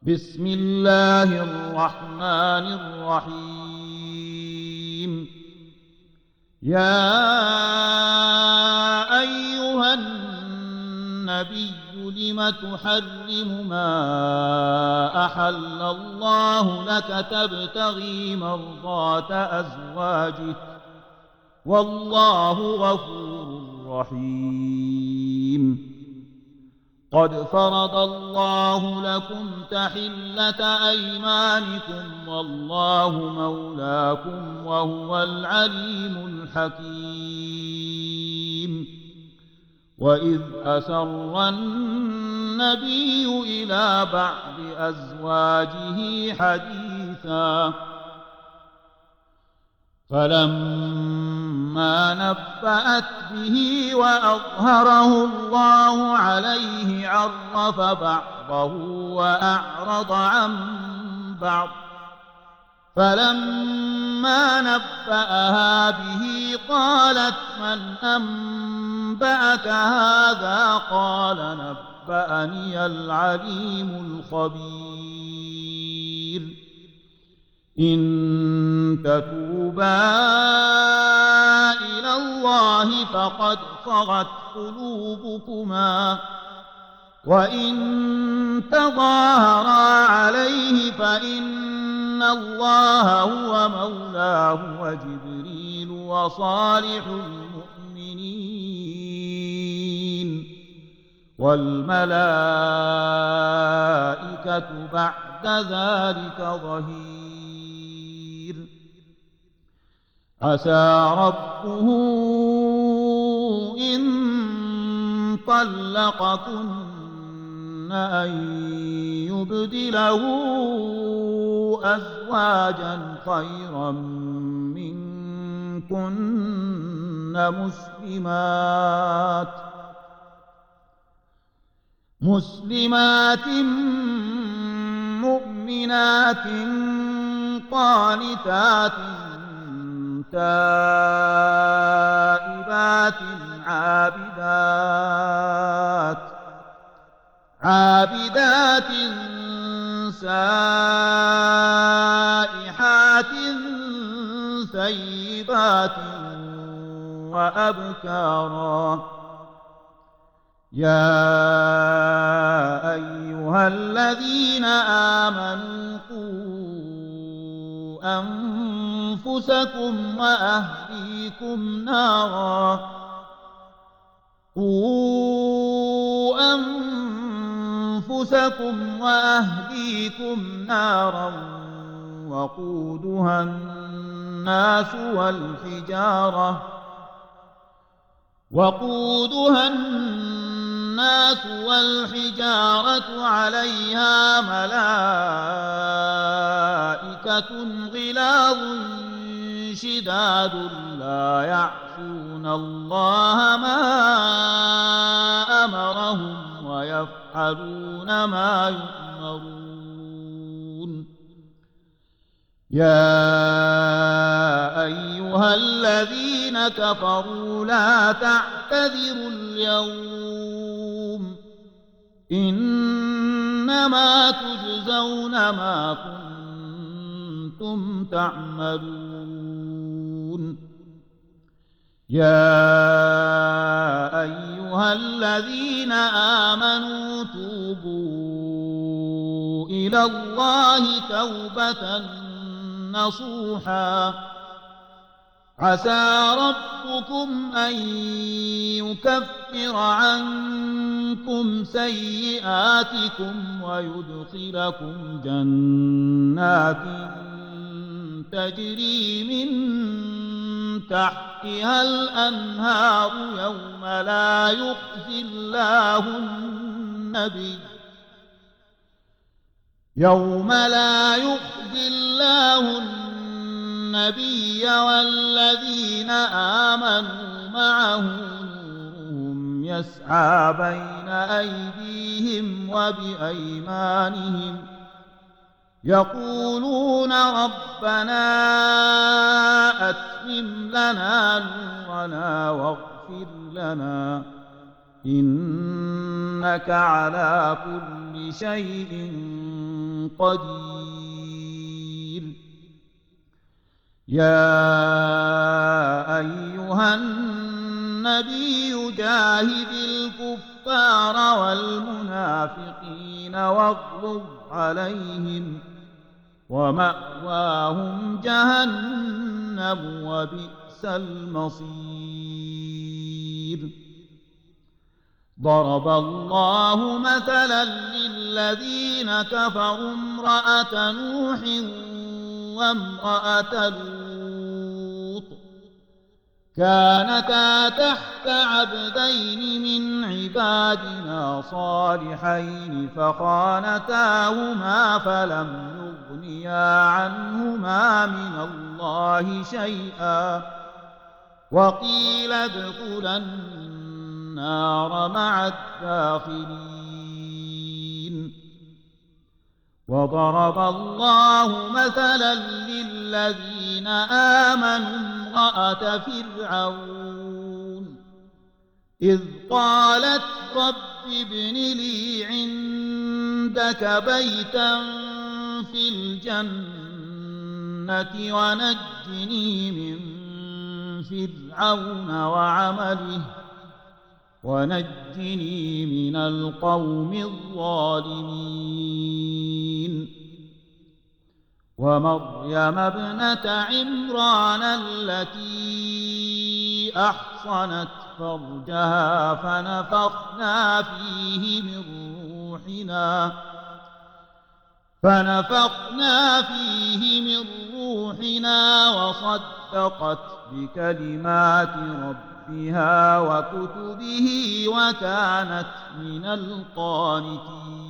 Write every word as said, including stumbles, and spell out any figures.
بسم الله الرحمن الرحيم. يا أيها النبي لم تحرم ما أحل الله لك تبتغي مرضات أزواجه والله غفور رحيم. قد فرض الله لكم تحلة أيمانكم والله مولاكم وهو العليم الحكيم. وإذ أسر النبي إلى بعض أزواجه حديثا فلما نبأت به وأظهره الله عليه عرف بعضه وأعرض عن بعض، فلما نبأها به قالت من أنبأك هذا؟ قال نبأني العليم الخبير. إن تتوبا إلى الله فقد صغت قلوبكما وإن تظاهرا عليه فإن الله هو مولاه وجبريل وصالح المؤمنين والملائكة بعد ذلك ظهير. عسى ربه إن طلقكن أن يبدله أزواجا خيرا منكن مسلمات مسلمات مؤمنات قانتات تائبات عابدات عابدات سائحات ثيبات وأبكارا. يا أيها الذين آمنوا قوا أنفسكم وأهليكم نارا قوا أنفسكم وأهليكم نارا وقودها الناس والحجارة وقودها الناس والحجارة عليها ملائكة غلاظ شداد لا يعصون الله ما أمرهم ويفعلون ما يؤمرون. يا أيها الذين كفروا لا تعتذروا اليوم إنما تجزون ما كنتم تعملون. يا أيها الذين آمنوا توبوا إلى الله توبة نصوحا عسى ربكم أن يكفر عنكم سيئاتكم ويدخلكم جنات تجري من تحتها الأنهار يوم لا يخزي الله النبي يوم لا يخزي الله النبي والذين آمنوا معه نورهم يسعى بين أيديهم وبأيمانهم يقولون ربنا أتمم لنا نورنا واغفر لنا إنك على كل شيء قدير. يا أيها النبي جاهد الكفار والمنافقين واغلظ عليهم ومأواهم جهنم وبئس المصير. ضرب الله مثلا للذين كفروا امرأة نوح وامرأة لوط كانتا تحت عبدين من عبادنا صالحين فخانتاهما فلم يغنيا عنهما من الله شيئا وقيل ادخلا النار مع الداخلين. وضرب الله مثلا للذين آمنوا امرأة فرعون إذ قالت رب ابن لي عندك بيتا في الجنة ونجني من فرعون وعمله ونجني من القوم الظالمين. ومريم ابنة عمران التي أحصنت فرجها فنفخنا فيه من روحنا فنفخنا فيه من روحنا وصدقت بكلمات ربها وكتبه وكانت من القانتين.